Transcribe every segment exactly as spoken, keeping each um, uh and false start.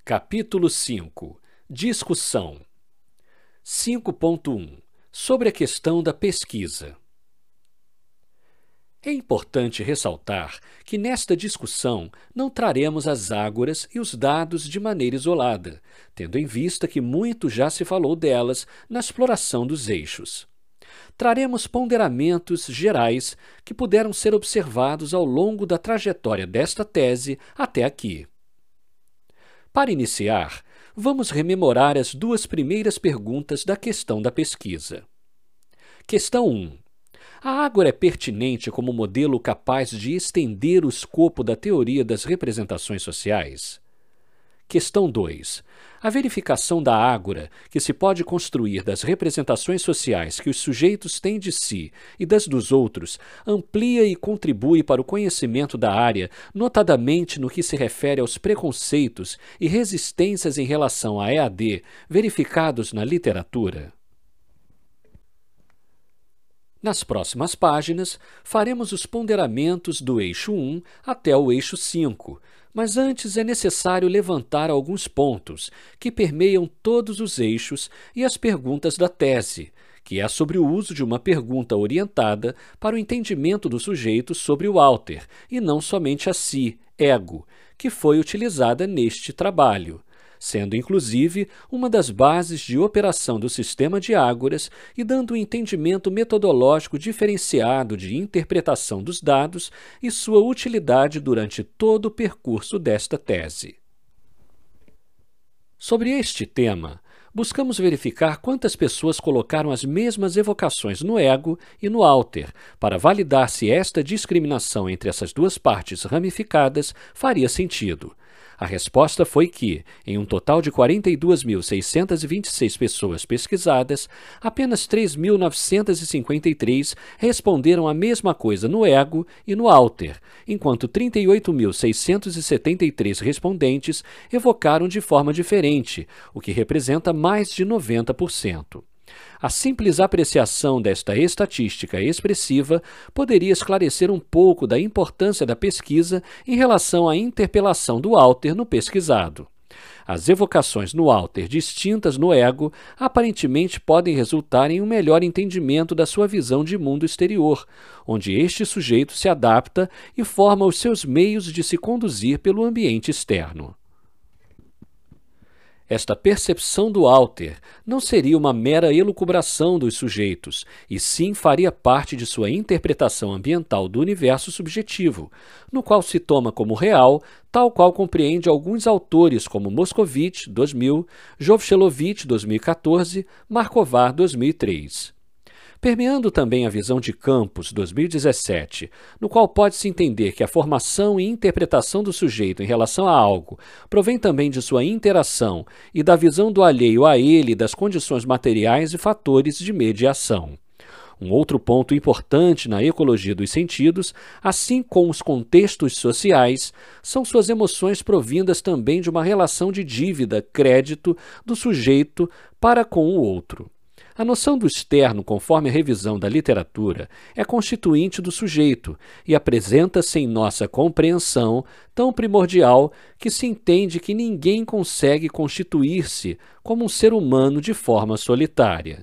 Capítulo cinco. Discussão. cinco ponto um. Sobre a questão da pesquisa. É importante ressaltar que nesta discussão não traremos as ágoras e os dados de maneira isolada, tendo em vista que muito já se falou delas na exploração dos eixos. Traremos ponderamentos gerais que puderam ser observados ao longo da trajetória desta tese até aqui. Para iniciar, vamos rememorar as duas primeiras perguntas da questão da pesquisa. Questão um. A ágora é pertinente como modelo capaz de estender o escopo da teoria das representações sociais? Questão dois. A verificação da ágora, que se pode construir das representações sociais que os sujeitos têm de si e das dos outros, amplia e contribui para o conhecimento da área, notadamente no que se refere aos preconceitos e resistências em relação à E A D verificados na literatura? Nas próximas páginas, faremos os ponderamentos do eixo um até o eixo cinco, mas antes é necessário levantar alguns pontos que permeiam todos os eixos e as perguntas da tese, que é sobre o uso de uma pergunta orientada para o entendimento do sujeito sobre o alter, e não somente a si, ego, que foi utilizada neste trabalho, sendo inclusive uma das bases de operação do sistema de ágoras e dando um entendimento metodológico diferenciado de interpretação dos dados e sua utilidade durante todo o percurso desta tese. Sobre este tema, buscamos verificar quantas pessoas colocaram as mesmas evocações no ego e no alter, para validar se esta discriminação entre essas duas partes ramificadas faria sentido. A resposta foi que, em um total de quarenta e duas mil seiscentas e vinte e seis pessoas pesquisadas, apenas três mil novecentas e cinquenta e três responderam a mesma coisa no ego e no alter, enquanto trinta e oito mil seiscentos e setenta e três respondentes evocaram de forma diferente, o que representa mais de noventa por cento. A simples apreciação desta estatística expressiva poderia esclarecer um pouco da importância da pesquisa em relação à interpelação do alter no pesquisado. As evocações no alter distintas no ego aparentemente podem resultar em um melhor entendimento da sua visão de mundo exterior, onde este sujeito se adapta e forma os seus meios de se conduzir pelo ambiente externo. Esta percepção do alter não seria uma mera elucubração dos sujeitos, e sim faria parte de sua interpretação ambiental do universo subjetivo, no qual se toma como real, tal qual compreende alguns autores como Moscovitch, dois mil, Jovchelovitch, dois mil e quatorze, Markovar, dois mil e três. Permeando também a visão de Campos, dois mil e dezessete, no qual pode-se entender que a formação e interpretação do sujeito em relação a algo provém também de sua interação e da visão do alheio a ele das condições materiais e fatores de mediação. Um outro ponto importante na ecologia dos sentidos, assim como os contextos sociais, são suas emoções provindas também de uma relação de dívida, crédito do sujeito para com o outro. A noção do externo, conforme a revisão da literatura, é constituinte do sujeito e apresenta-se em nossa compreensão tão primordial que se entende que ninguém consegue constituir-se como um ser humano de forma solitária.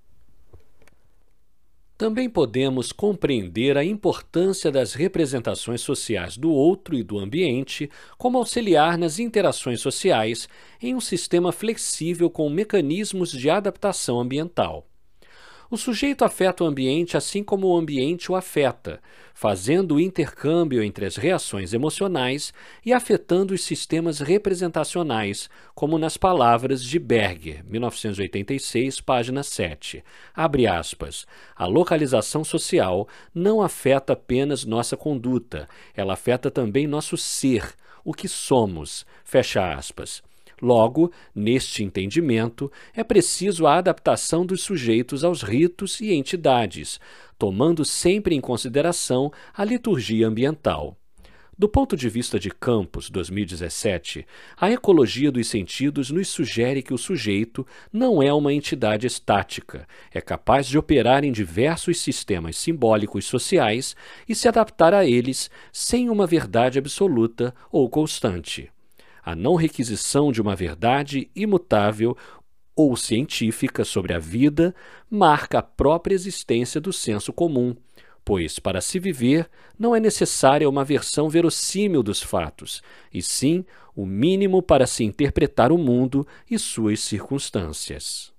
Também podemos compreender a importância das representações sociais do outro e do ambiente como auxiliar nas interações sociais em um sistema flexível com mecanismos de adaptação ambiental. O sujeito afeta o ambiente assim como o ambiente o afeta, fazendo o intercâmbio entre as reações emocionais e afetando os sistemas representacionais, como nas palavras de Berger, mil novecentos e oitenta e seis, página sete. Abre aspas. A localização social não afeta apenas nossa conduta, ela afeta também nosso ser, o que somos. Fecha aspas. Logo, neste entendimento, é preciso a adaptação dos sujeitos aos ritos e entidades, tomando sempre em consideração a liturgia ambiental. Do ponto de vista de Campos, dois mil e dezessete, a ecologia dos sentidos nos sugere que o sujeito não é uma entidade estática, é capaz de operar em diversos sistemas simbólicos sociais e se adaptar a eles sem uma verdade absoluta ou constante. A não requisição de uma verdade imutável ou científica sobre a vida marca a própria existência do senso comum, pois, para se viver, não é necessária uma versão verossímil dos fatos, e sim o mínimo para se interpretar o mundo e suas circunstâncias.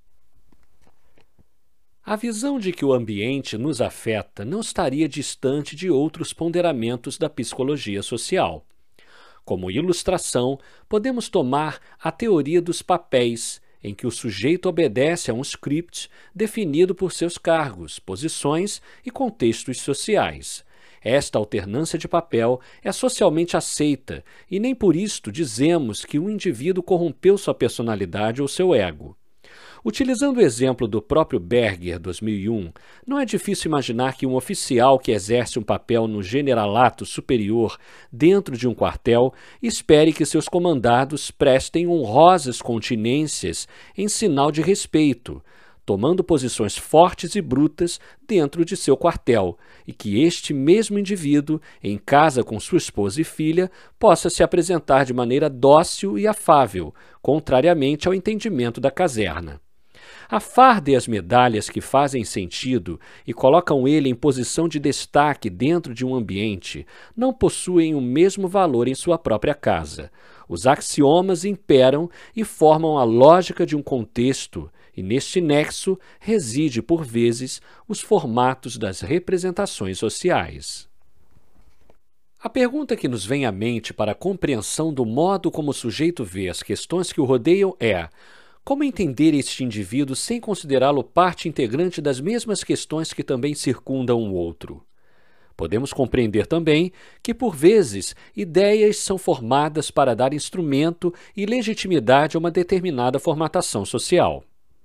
A visão de que o ambiente nos afeta não estaria distante de outros ponderamentos da psicologia social. Como ilustração, podemos tomar a teoria dos papéis, em que o sujeito obedece a um script definido por seus cargos, posições e contextos sociais. Esta alternância de papel é socialmente aceita e nem por isto dizemos que o indivíduo corrompeu sua personalidade ou seu ego. Utilizando o exemplo do próprio Berger, dois mil e um, não é difícil imaginar que um oficial que exerce um papel no generalato superior dentro de um quartel espere que seus comandados prestem honrosas continências em sinal de respeito, tomando posições fortes e brutas dentro de seu quartel, e que este mesmo indivíduo, em casa com sua esposa e filha, possa se apresentar de maneira dócil e afável, contrariamente ao entendimento da caserna. A farda e as medalhas que fazem sentido e colocam ele em posição de destaque dentro de um ambiente não possuem o mesmo valor em sua própria casa. Os axiomas imperam e formam a lógica de um contexto, e neste nexo reside, por vezes, os formatos das representações sociais. A pergunta que nos vem à mente para a compreensão do modo como o sujeito vê as questões que o rodeiam é: como entender este indivíduo sem considerá-lo parte integrante das mesmas questões que também circundam o outro? Podemos compreender também que, por vezes, ideias são formadas para dar instrumento e legitimidade a uma determinada formatação social.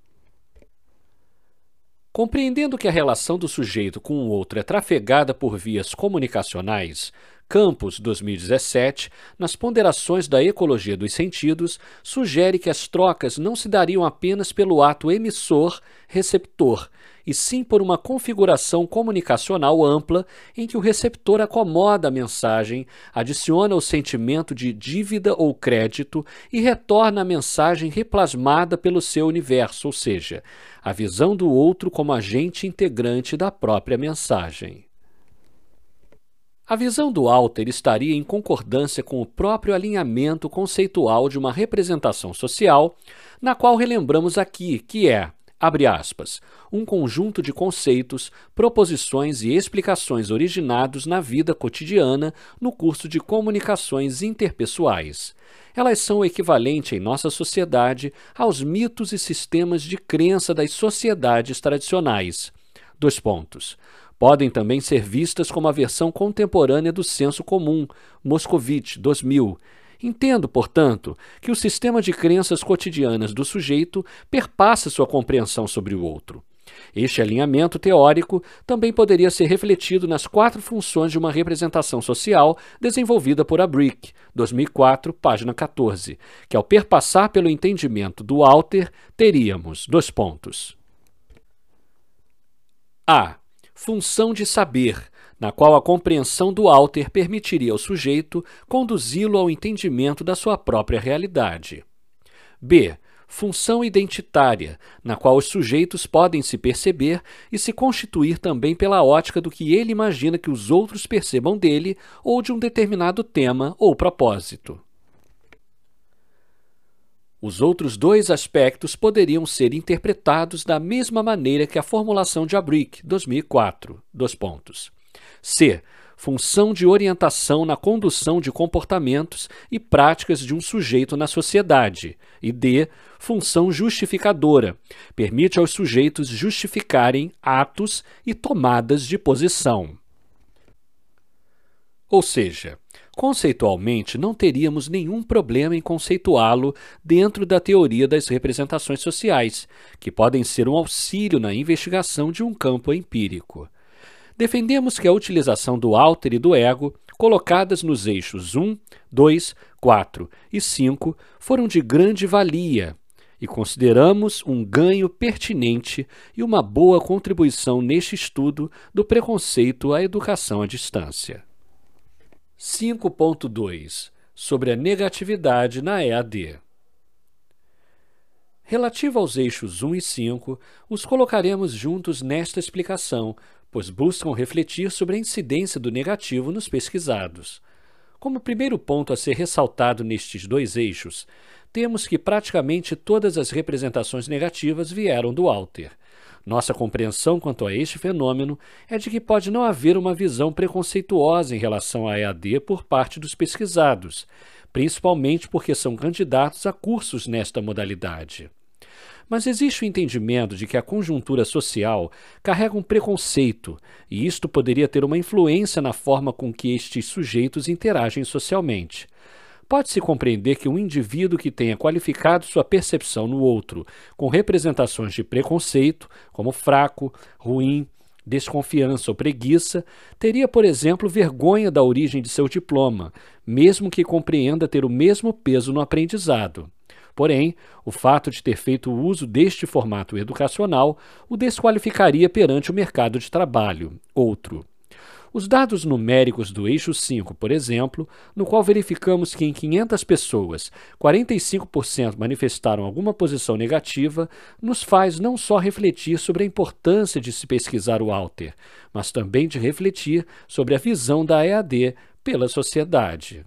Compreendendo que a relação do sujeito com o outro é trafegada por vias comunicacionais, Campos, dois mil e dezessete, nas Ponderações da Ecologia dos Sentidos, sugere que as trocas não se dariam apenas pelo ato emissor-receptor, e sim por uma configuração comunicacional ampla em que o receptor acomoda a mensagem, adiciona o sentimento de dívida ou crédito e retorna a mensagem replasmada pelo seu universo, ou seja, a visão do outro como agente integrante da própria mensagem. A visão do Alter estaria em concordância com o próprio alinhamento conceitual de uma representação social, na qual relembramos aqui que é, abre aspas, um conjunto de conceitos, proposições e explicações originados na vida cotidiana no curso de comunicações interpessoais. Elas são o equivalente em nossa sociedade aos mitos e sistemas de crença das sociedades tradicionais. Dois pontos. Podem também ser vistas como a versão contemporânea do senso comum, Moscovitch, dois mil. Entendo, portanto, que o sistema de crenças cotidianas do sujeito perpassa sua compreensão sobre o outro. Este alinhamento teórico também poderia ser refletido nas quatro funções de uma representação social desenvolvida por Abrick, dois mil e quatro, página quatorze, que ao perpassar pelo entendimento do Alter, teríamos dois pontos. A. Função de saber, na qual a compreensão do Alter permitiria ao sujeito conduzi-lo ao entendimento da sua própria realidade. B. Função identitária, na qual os sujeitos podem se perceber e se constituir também pela ótica do que ele imagina que os outros percebam dele ou de um determinado tema ou propósito. Os outros dois aspectos poderiam ser interpretados da mesma maneira que a formulação de Abrick, dois mil e quatro. Dois pontos. C. Função de orientação na condução de comportamentos e práticas de um sujeito na sociedade. E D. Função justificadora. Permite aos sujeitos justificarem atos e tomadas de posição. Ou seja, conceitualmente, não teríamos nenhum problema em conceituá-lo dentro da teoria das representações sociais, que podem ser um auxílio na investigação de um campo empírico. Defendemos que a utilização do Alter e do ego, colocadas nos eixos um, dois, quatro e cinco, foram de grande valia, e consideramos um ganho pertinente e uma boa contribuição neste estudo do preconceito à educação à distância. cinco ponto dois. sobre a negatividade na E A D. Relativo aos eixos um e cinco, os colocaremos juntos nesta explicação, pois buscam refletir sobre a incidência do negativo nos pesquisados. Como primeiro ponto a ser ressaltado nestes dois eixos, temos que praticamente todas as representações negativas vieram do Alter. Nossa compreensão quanto a este fenômeno é de que pode não haver uma visão preconceituosa em relação à E A D por parte dos pesquisados, principalmente porque são candidatos a cursos nesta modalidade. Mas existe o entendimento de que a conjuntura social carrega um preconceito, e isto poderia ter uma influência na forma com que estes sujeitos interagem socialmente. Pode-se compreender que um indivíduo que tenha qualificado sua percepção no outro com representações de preconceito, como fraco, ruim, desconfiança ou preguiça, teria, por exemplo, vergonha da origem de seu diploma, mesmo que compreenda ter o mesmo peso no aprendizado. Porém, o fato de ter feito uso deste formato educacional o desqualificaria perante o mercado de trabalho. Outro. Os dados numéricos do eixo cinco, por exemplo, no qual verificamos que em quinhentas pessoas, quarenta e cinco por cento manifestaram alguma posição negativa, nos faz não só refletir sobre a importância de se pesquisar o Alter, mas também de refletir sobre a visão da E A D pela sociedade.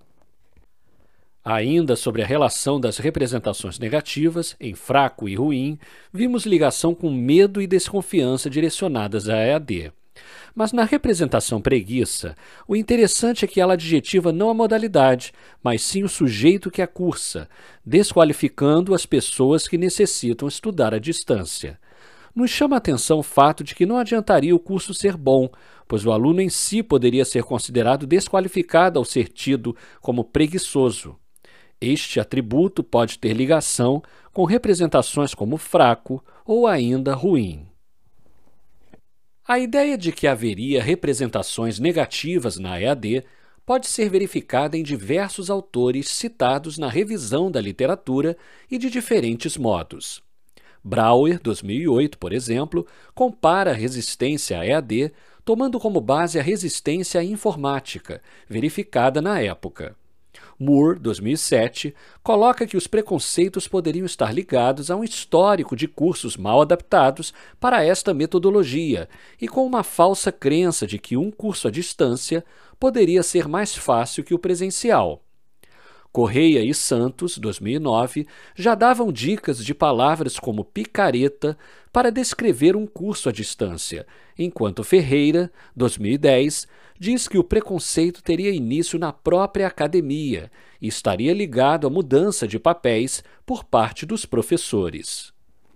Ainda sobre a relação das representações negativas, em fraco e ruim, vimos ligação com medo e desconfiança direcionadas à E A D. Mas na representação preguiça, o interessante é que ela adjetiva não a modalidade, mas sim o sujeito que a cursa, desqualificando as pessoas que necessitam estudar à distância. Nos chama a atenção o fato de que não adiantaria o curso ser bom, pois o aluno em si poderia ser considerado desqualificado ao ser tido como preguiçoso. Este atributo pode ter ligação com representações como fraco ou ainda ruim. A ideia de que haveria representações negativas na E A D pode ser verificada em diversos autores citados na revisão da literatura e de diferentes modos. Brauer, dois mil e oito, por exemplo, compara a resistência à E A D tomando como base a resistência à informática, verificada na época. Moore, dois mil e sete, coloca que os preconceitos poderiam estar ligados a um histórico de cursos mal adaptados para esta metodologia e com uma falsa crença de que um curso à distância poderia ser mais fácil que o presencial. Correia e Santos, dois mil e nove, já davam dicas de palavras como picareta para descrever um curso à distância, enquanto Ferreira, dois mil e dez, diz que o preconceito teria início na própria academia e estaria ligado à mudança de papéis por parte dos professores.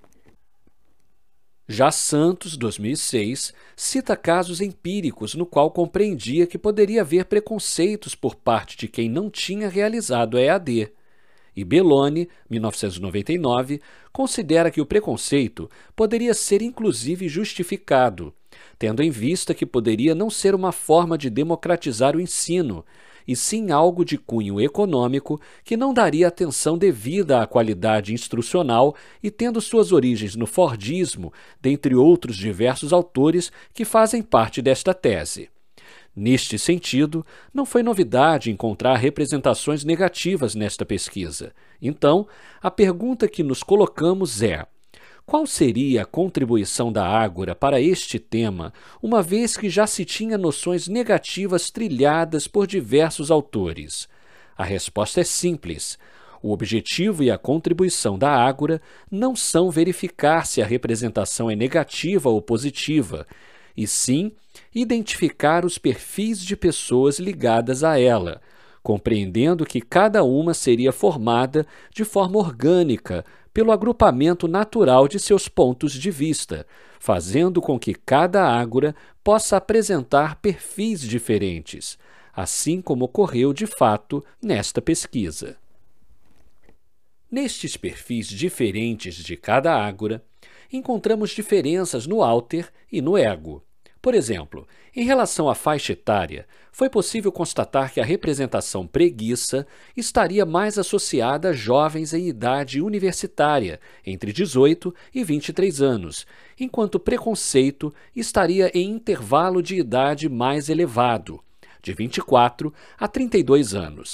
Já Santos, dois mil e seis, cita casos empíricos no qual compreendia que poderia haver preconceitos por parte de quem não tinha realizado a E A D. E Belloni, mil novecentos e noventa e nove, considera que o preconceito poderia ser inclusive justificado, tendo em vista que poderia não ser uma forma de democratizar o ensino, e sim algo de cunho econômico que não daria atenção devida à qualidade instrucional e tendo suas origens no Fordismo, dentre outros diversos autores que fazem parte desta tese. Neste sentido, não foi novidade encontrar representações negativas nesta pesquisa. Então, a pergunta que nos colocamos é: qual seria a contribuição da Ágora para este tema, uma vez que já se tinha noções negativas trilhadas por diversos autores? A resposta é simples. O objetivo e a contribuição da Ágora não são verificar se a representação é negativa ou positiva, e sim identificar os perfis de pessoas ligadas a ela, compreendendo que cada uma seria formada de forma orgânica pelo agrupamento natural de seus pontos de vista, fazendo com que cada ágora possa apresentar perfis diferentes, assim como ocorreu de fato nesta pesquisa. Nestes perfis diferentes de cada ágora, encontramos diferenças no Alter e no ego. Por exemplo, em relação à faixa etária, foi possível constatar que a representação preguiça estaria mais associada a jovens em idade universitária, entre dezoito e vinte e três anos, enquanto preconceito estaria em intervalo de idade mais elevado, de vinte e quatro a trinta e dois anos.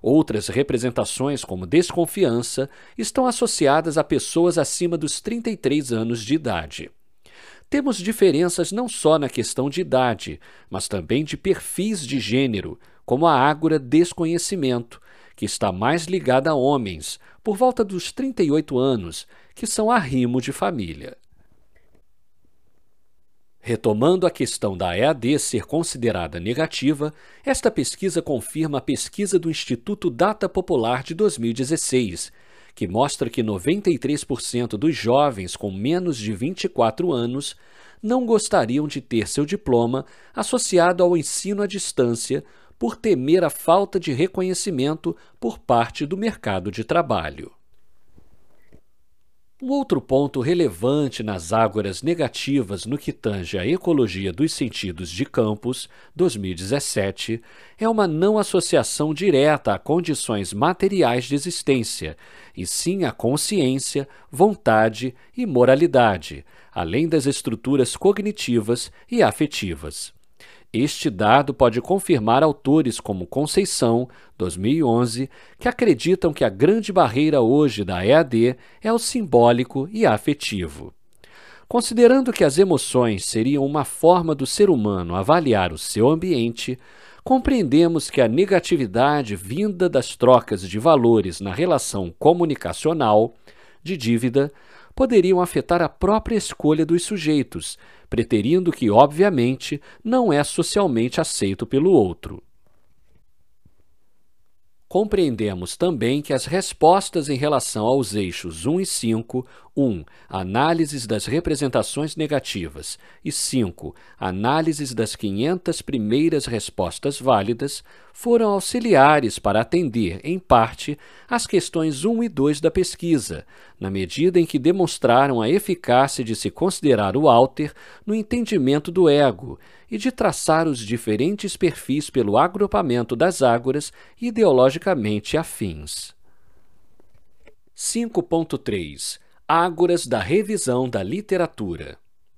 Outras representações, como desconfiança, estão associadas a pessoas acima dos trinta e três anos de idade. Temos diferenças não só na questão de idade, mas também de perfis de gênero, como a ágora desconhecimento, que está mais ligada a homens, por volta dos trinta e oito anos, que são arrimo de família. Retomando a questão da E A D ser considerada negativa, esta pesquisa confirma a pesquisa do Instituto Data Popular de dois mil e dezesseis, que mostra que noventa e três por cento dos jovens com menos de vinte e quatro anos não gostariam de ter seu diploma associado ao ensino à distância por temer a falta de reconhecimento por parte do mercado de trabalho. Um outro ponto relevante nas ágoras negativas no que tange à ecologia dos sentidos de Campos, dois mil e dezessete, é uma não associação direta a condições materiais de existência, e sim a consciência, vontade e moralidade, além das estruturas cognitivas e afetivas. Este dado pode confirmar autores como Conceição, dois mil e onze, que acreditam que a grande barreira hoje da E A D é o simbólico e afetivo. Considerando que as emoções seriam uma forma do ser humano avaliar o seu ambiente, compreendemos que a negatividade vinda das trocas de valores na relação comunicacional, de dívida, poderiam afetar a própria escolha dos sujeitos, preterindo que, obviamente, não é socialmente aceito pelo outro. Compreendemos também que as respostas em relação aos eixos um e cinco, um. Análises das representações negativas e cinco. Análises das quinhentas primeiras respostas válidas, foram auxiliares para atender, em parte, às questões um e dois da pesquisa, na medida em que demonstraram a eficácia de se considerar o Alter no entendimento do ego e de traçar os diferentes perfis pelo agrupamento das ágoras ideologicamente afins. cinco ponto três. Ágoras da revisão da literatura.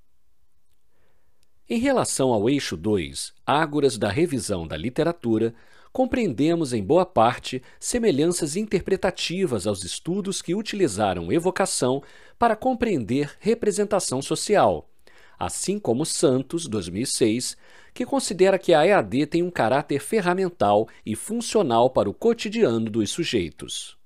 Em relação ao eixo dois, Ágoras da revisão da literatura, compreendemos em boa parte semelhanças interpretativas aos estudos que utilizaram evocação para compreender representação social, assim como Santos, dois mil e seis, que considera que a E A D tem um caráter ferramental e funcional para o cotidiano dos sujeitos.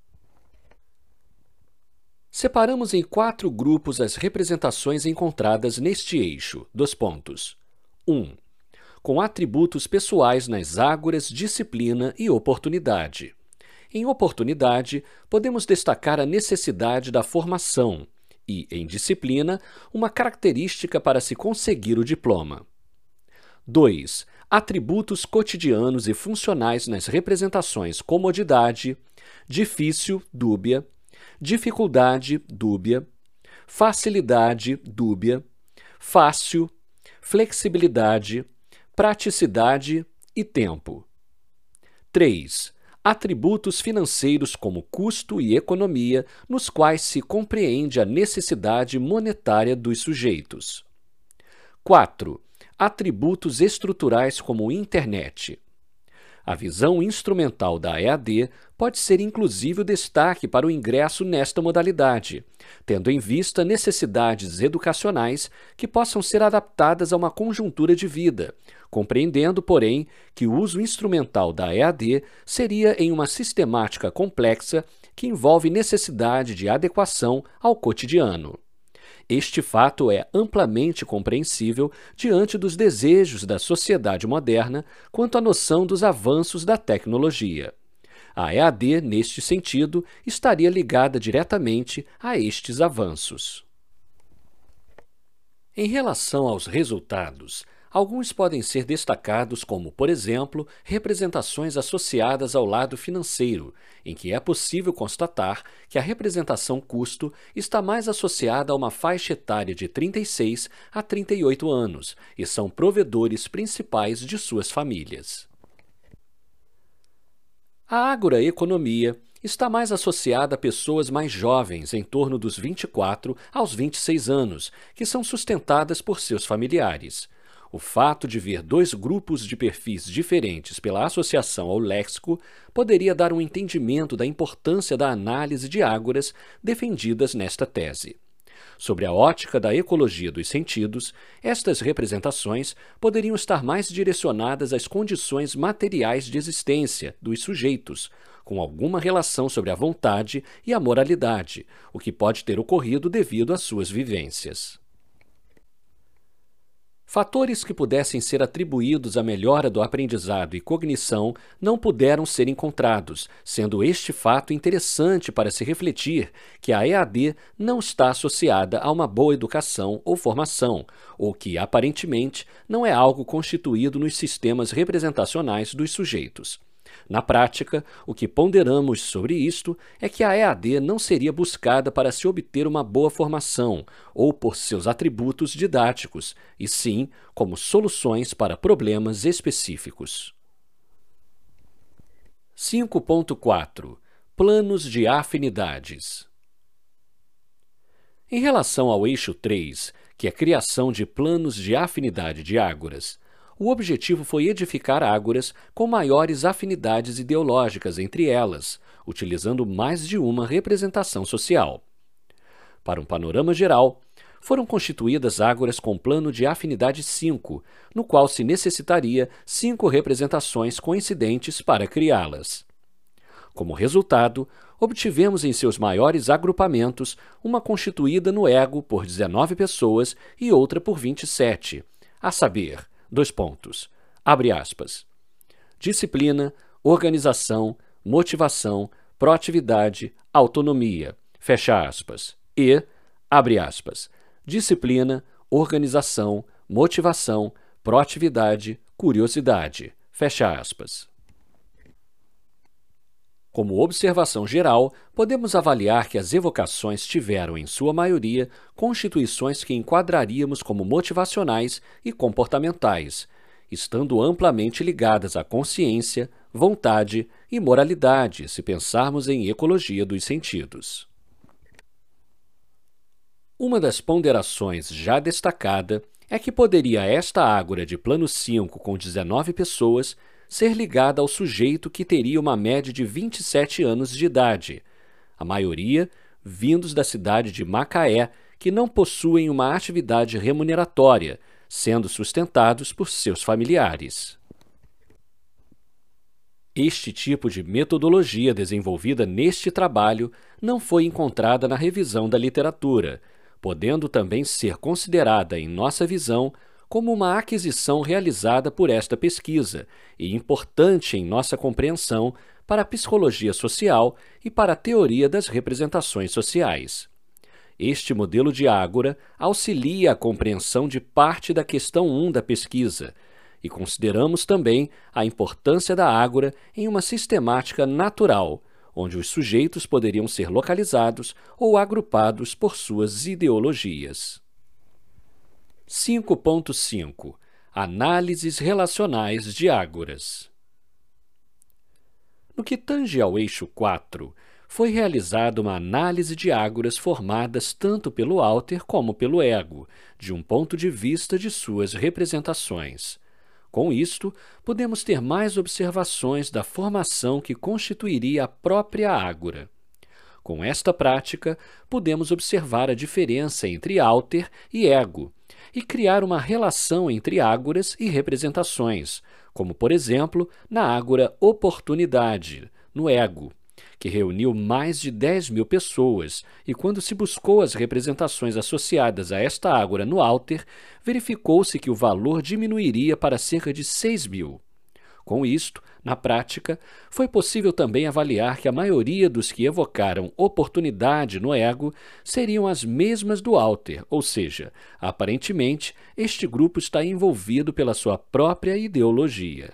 Separamos em quatro grupos as representações encontradas neste eixo, dos pontos. um. Com atributos pessoais nas ágoras, disciplina e oportunidade. Em oportunidade, podemos destacar a necessidade da formação e, em disciplina, uma característica para se conseguir o diploma. dois. Atributos cotidianos e funcionais nas representações comodidade, difícil, dúbia, dificuldade, dúbia, facilidade, dúbia, fácil, flexibilidade, praticidade e tempo. três. Atributos financeiros como custo e economia, nos quais se compreende a necessidade monetária dos sujeitos. quatro. Atributos estruturais como internet. A visão instrumental da E A D pode ser inclusive o destaque para o ingresso nesta modalidade, tendo em vista necessidades educacionais que possam ser adaptadas a uma conjuntura de vida, compreendendo, porém, que o uso instrumental da E A D seria em uma sistemática complexa que envolve necessidade de adequação ao cotidiano. Este fato é amplamente compreensível diante dos desejos da sociedade moderna quanto à noção dos avanços da tecnologia. A E A D, neste sentido, estaria ligada diretamente a estes avanços. Em relação aos resultados, alguns podem ser destacados como, por exemplo, representações associadas ao lado financeiro, em que é possível constatar que a representação custo está mais associada a uma faixa etária de trinta e seis a trinta e oito anos e são provedores principais de suas famílias. A agroeconomia está mais associada a pessoas mais jovens, em torno dos vinte e quatro aos vinte e seis anos, que são sustentadas por seus familiares. O fato de ver dois grupos de perfis diferentes pela associação ao léxico poderia dar um entendimento da importância da análise de ágoras defendidas nesta tese. Sobre a ótica da ecologia dos sentidos, estas representações poderiam estar mais direcionadas às condições materiais de existência dos sujeitos, com alguma relação sobre a vontade e a moralidade, o que pode ter ocorrido devido às suas vivências. Fatores que pudessem ser atribuídos à melhora do aprendizado e cognição não puderam ser encontrados, sendo este fato interessante para se refletir que a E A D não está associada a uma boa educação ou formação, ou que, aparentemente, não é algo constituído nos sistemas representacionais dos sujeitos. Na prática, o que ponderamos sobre isto é que a E A D não seria buscada para se obter uma boa formação ou por seus atributos didáticos, e sim como soluções para problemas específicos. cinco ponto quatro Planos de afinidades. Em relação ao eixo três, que é a criação de planos de afinidade de ágoras, o objetivo foi edificar ágoras com maiores afinidades ideológicas entre elas, utilizando mais de uma representação social. Para um panorama geral, foram constituídas ágoras com plano de afinidade cinco, no qual se necessitaria cinco representações coincidentes para criá-las. Como resultado, obtivemos em seus maiores agrupamentos uma constituída no ego por dezenove pessoas e outra por vinte e sete, a saber, dois pontos, abre aspas, disciplina, organização, motivação, proatividade, autonomia, fecha aspas, e, abre aspas, disciplina, organização, motivação, proatividade, curiosidade, fecha aspas. Como observação geral, podemos avaliar que as evocações tiveram, em sua maioria, constituições que enquadraríamos como motivacionais e comportamentais, estando amplamente ligadas à consciência, vontade e moralidade, se pensarmos em ecologia dos sentidos. Uma das ponderações já destacada é que poderia esta ágora de plano cinco com dezenove pessoas ser ligada ao sujeito que teria uma média de vinte e sete anos de idade, a maioria vindos da cidade de Macaé, que não possuem uma atividade remuneratória, sendo sustentados por seus familiares. Este tipo de metodologia desenvolvida neste trabalho não foi encontrada na revisão da literatura, podendo também ser considerada, em nossa visão, como uma aquisição realizada por esta pesquisa e importante em nossa compreensão para a psicologia social e para a teoria das representações sociais. Este modelo de ágora auxilia a compreensão de parte da questão um da pesquisa, e consideramos também a importância da ágora em uma sistemática natural, onde os sujeitos poderiam ser localizados ou agrupados por suas ideologias. cinco ponto cinco Análises relacionais de ágoras. No que tange ao eixo quatro, foi realizada uma análise de ágoras formadas tanto pelo Alter como pelo ego, de um ponto de vista de suas representações. Com isto, podemos ter mais observações da formação que constituiria a própria ágora. Com esta prática, podemos observar a diferença entre Alter e ego, e criar uma relação entre ágoras e representações, como, por exemplo, na ágora oportunidade, no ego, que reuniu mais de dez mil pessoas, e quando se buscou as representações associadas a esta ágora no Alter, verificou-se que o valor diminuiria para cerca de seis mil. Com isto, na prática, foi possível também avaliar que a maioria dos que evocaram oportunidade no ego seriam as mesmas do Alter, ou seja, aparentemente, este grupo está envolvido pela sua própria ideologia.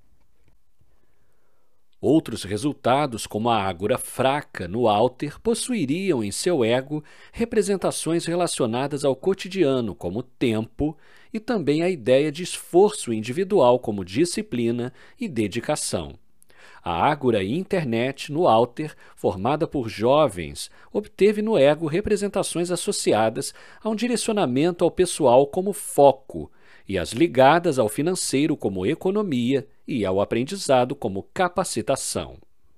Outros resultados, como a ágora fraca no Alter, possuiriam em seu ego representações relacionadas ao cotidiano, como tempo, e também a ideia de esforço individual, como disciplina e dedicação. A ágora internet no Alter, formada por jovens, obteve no ego representações associadas a um direcionamento ao pessoal como foco, e as ligadas ao financeiro como economia e ao aprendizado como capacitação.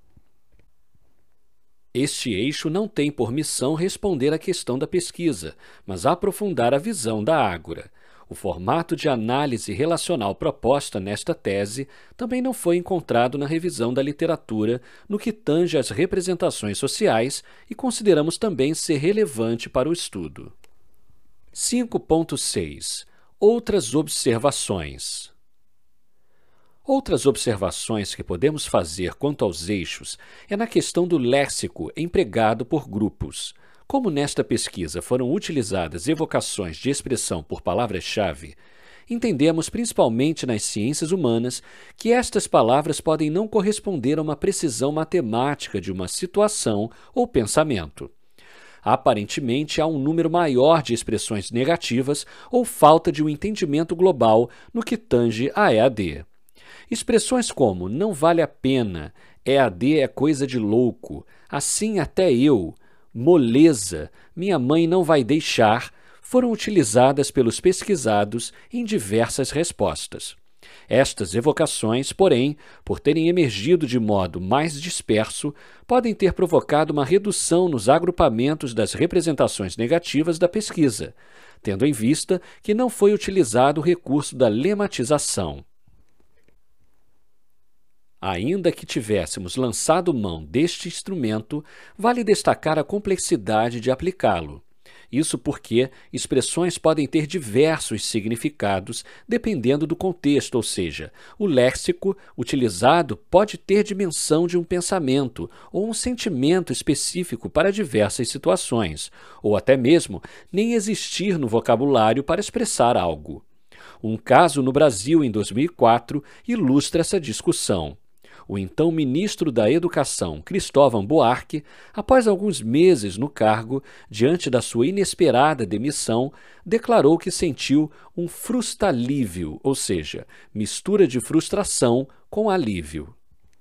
Este eixo não tem por missão responder à questão da pesquisa, mas aprofundar a visão da Ágora. O formato de análise relacional proposta nesta tese também não foi encontrado na revisão da literatura no que tange às representações sociais e consideramos também ser relevante para o estudo. cinco ponto seis. Outras observações. Outras observações que podemos fazer quanto aos eixos é na questão do léxico empregado por grupos. Como nesta pesquisa foram utilizadas evocações de expressão por palavras-chave, entendemos principalmente nas ciências humanas que estas palavras podem não corresponder a uma precisão matemática de uma situação ou pensamento. Aparentemente, há um número maior de expressões negativas ou falta de um entendimento global no que tange a E A D. Expressões como não vale a pena, E A D é coisa de louco, assim até eu, moleza, minha mãe não vai deixar, foram utilizadas pelos pesquisados em diversas respostas. Estas evocações, porém, por terem emergido de modo mais disperso, podem ter provocado uma redução nos agrupamentos das representações negativas da pesquisa, tendo em vista que não foi utilizado o recurso da lematização. Ainda que tivéssemos lançado mão deste instrumento, vale destacar a complexidade de aplicá-lo. Isso porque expressões podem ter diversos significados dependendo do contexto, ou seja, o léxico utilizado pode ter dimensão de um pensamento ou um sentimento específico para diversas situações, ou até mesmo nem existir no vocabulário para expressar algo. Um caso no Brasil em dois mil e quatro ilustra essa discussão. O então ministro da Educação, Cristóvão Buarque, após alguns meses no cargo, diante da sua inesperada demissão, declarou que sentiu um frustalívio, ou seja, mistura de frustração com alívio.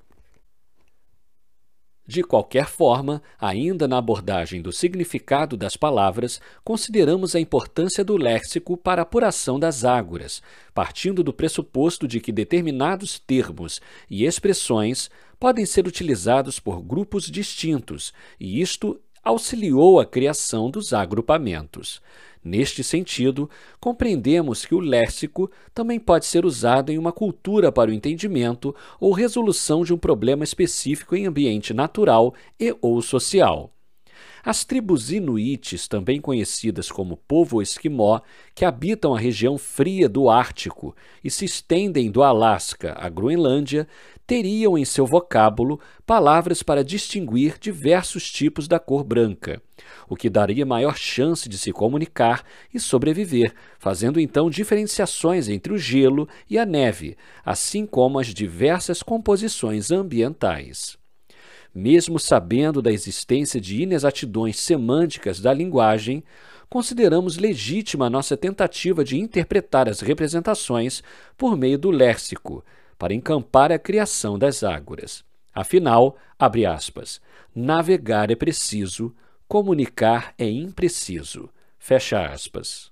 De qualquer forma, ainda na abordagem do significado das palavras, consideramos a importância do léxico para a apuração das ágoras, partindo do pressuposto de que determinados termos e expressões podem ser utilizados por grupos distintos, e isto auxiliou a criação dos agrupamentos. Neste sentido, compreendemos que o léxico também pode ser usado em uma cultura para o entendimento ou resolução de um problema específico em ambiente natural e ou social. As tribos inuites, também conhecidas como povo esquimó, que habitam a região fria do Ártico e se estendem do Alasca à Groenlândia, teriam em seu vocábulo palavras para distinguir diversos tipos da cor branca, o que daria maior chance de se comunicar e sobreviver, fazendo então diferenciações entre o gelo e a neve, assim como as diversas composições ambientais. Mesmo sabendo da existência de inexatidões semânticas da linguagem, consideramos legítima a nossa tentativa de interpretar as representações por meio do léxico, para encampar a criação das ágoras. Afinal, abre aspas, navegar é preciso, comunicar é impreciso, fecha aspas.